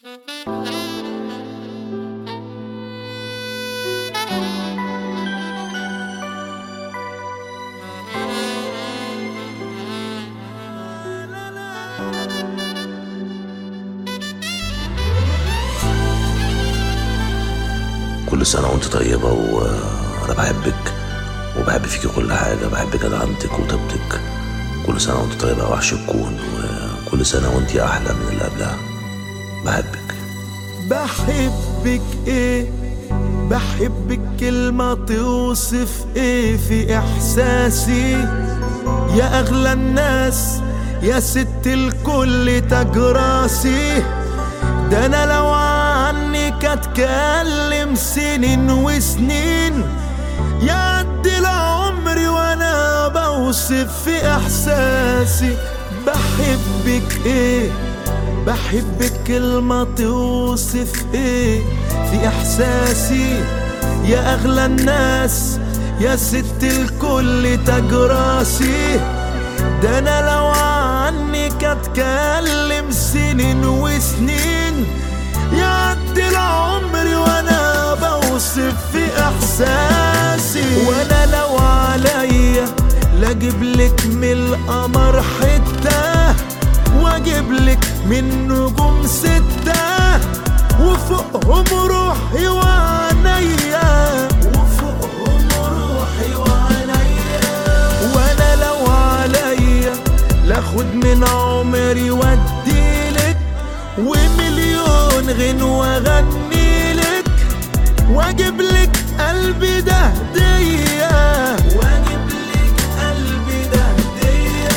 كل سنة وانت طيبة وانا بحبك وبحب فيكي كل حاجة، بحب جدعنتك وطيبتك. كل سنة وانت طيبة يا وحش الكون، وكل سنة وانت احلى من اللي قبلها. بحبك. بحبك ايه؟ بحبك كلمة توصف ايه في احساسي؟ يا اغلى الناس، يا ست الكل تاج راسي. ده انا لو عنك اتكلم سنين وسنين، يعدي العمر وانا بوصف في احساسي. بحبك ايه؟ بحبك كلمة توصف ايه في احساسي؟ يا اغلى الناس، يا ست الكل تاج راسي. ده انا لو عنك اتكلم سنين وسنين، يعدي العمر وانا بوصف في احساسي. وانا لو عليا لاجيبلك من القمر حته، واجيبلك من نجوم ستة، وفوقهم روحي وعينيا، وفوقهم روحي وعينيا. وانا لو عليا لاخد من عمري واديلك، ومليون غنوة اغنيلك، واجيبلك قلبي ده هدية، واجيبلك قلبي ده هدية.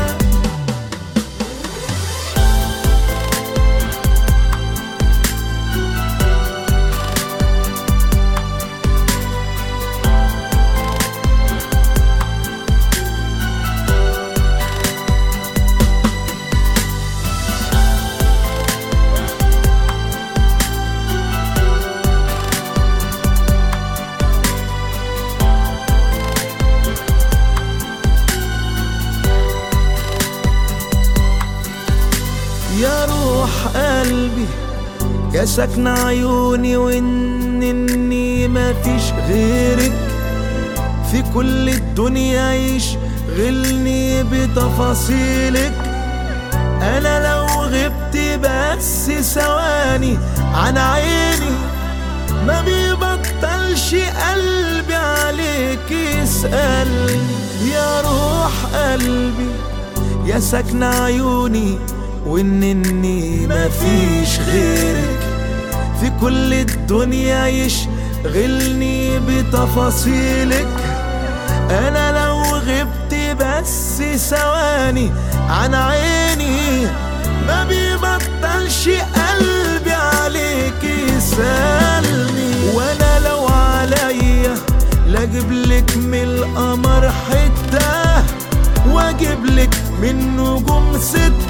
يا روح قلبي، يا سكن عيوني، وإني مفيش غيرك في كل الدنيا يشغلني بتفاصيلك. أنا لو غبت بس ثواني عن عيني، ما بيبطلش قلبي عليك يسألني. يا روح قلبي، يا سكن عيوني، وإني مفيش غيرك في كل الدنيا يشغلني بتفاصيلك. أنا لو غبت بس ثواني عن عيني، ما بيبطلش قلبي عليك يسألني. وأنا لو عليا لاجيبلك من القمر حتة، واجيبلك من نجوم ستة،